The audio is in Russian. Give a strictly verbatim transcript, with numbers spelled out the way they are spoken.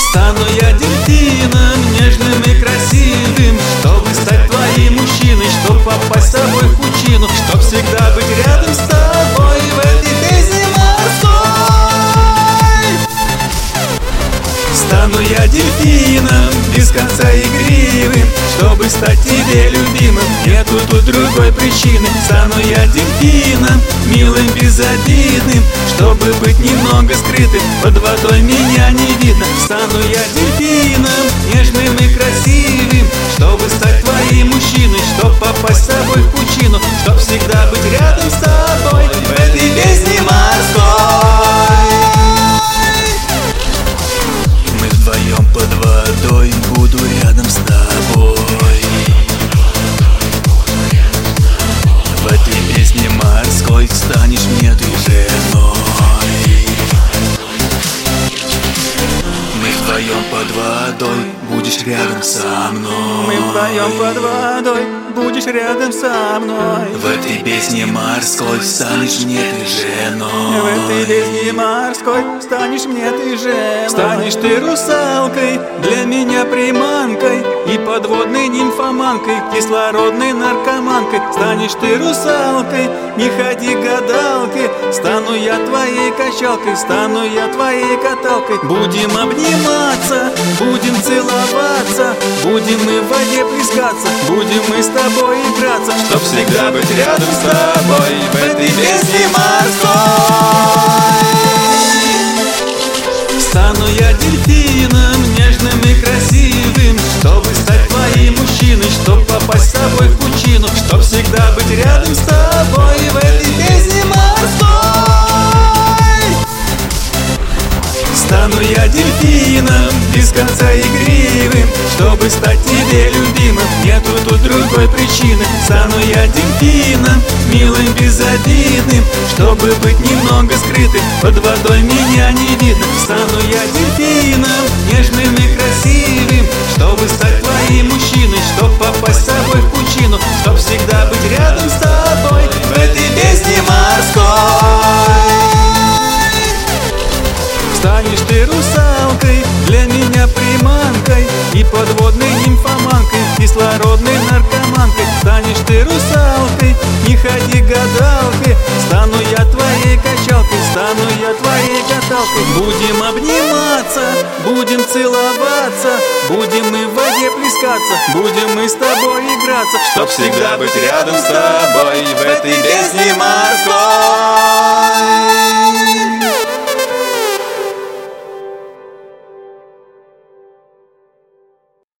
Стану я дельфином, нежным и красивым, чтобы стать твоим мужчиной, чтоб попасть с тобой в пучину, чтоб всегда быть рядом с тобой в этой песне морской. Стану я дельфином, без конца игривым, чтобы стать тебе любимым, нету тут другой причины. Стану я дельфином, милым, безобидным, чтобы быть немного скрытым, под водой меня не видно. Стану я дельфином, нежным и красивым, чтобы стать твоим мужчиной, чтоб попасть с тобой в пучину, чтоб всегда быть рядом с тобой в этой песне морской. Мы вдвоем под водой, буду рядом с тобой. В этой песне морской станешь мне ты женой. Мы вдвоем под водой, будешь рядом со мной. Мы вдвоем под водой, будешь рядом со мной. В этой песне морской станешь мне ты женой. В этой песне морской станешь мне ты женой. Станешь ты русалкой, для меня приманкой, и подводной нимфоманкой, кислородной наркоманкой. Станешь ты русалкой, не ходи гадалкой, стану я твоей качалкой, стану я твоей каталкой. Будем обниматься, будем целоваться, будем мы в воде плескаться, будем мы с тобой играться, чтоб всегда быть рядом с тобой в этой песне морской. Стану я дельфином, нежным и красивым, чтобы стать твоим мужчиной, чтоб попасть с тобой в пучину, чтоб всегда быть рядом с тобой в этой песне морской. Стану я дельфином, без конца игривым, чтобы стать тебе любимым, нету тут другой причины. Стану я дельфином, милым, безобидным, чтобы быть немного скрытым, под водой меня не видно. Стану я дельфином, нежным и красивым, чтобы стать твоим мужчиной, чтоб попасть с тобой в пучину, чтоб всегда быть рядом с тобой в этой песне морской. Станешь ты русалкой, для меня приманкой, и подводной нимфоманкой, кислородной наркоманкой. Станешь ты русалкой, не ходи гадалкой, стану я твоей качалкой, стану я твоей каталкой. Будем обниматься, будем целоваться, будем мы в воде плескаться, будем мы с тобой играться, чтоб всегда быть рядом с тобой в